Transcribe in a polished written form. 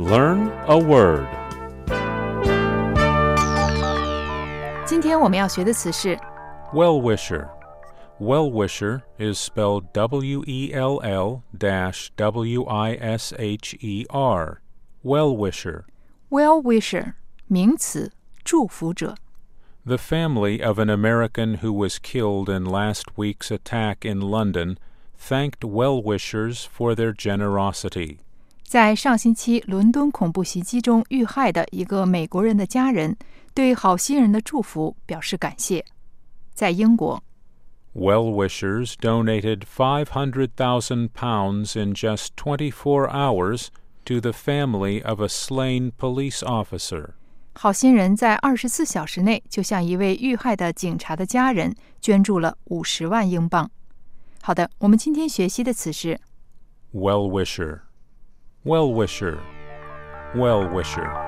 Learn a word. 今天我们要学的词是 Well-wisher. Well-wisher is spelled W-E-L-L-W-I-S-H-E-R. Well-wisher. well-wisher 名词，祝福者。 The family of an American who was killed in last week's attack in London thanked well-wishers for their generosity. 在上星期伦敦恐怖袭击中遇害的一个美国人的家人对好心人的祝福表示感谢。在英国 Well-wishers donated £500,000 in just 24 hours to the family of a slain police officer. 好心人在24小时内就向一位遇害的警察的家人捐助了50万英镑。好的，我们今天学习的词是 Well-wisher. Well-wisher. Well-wisher.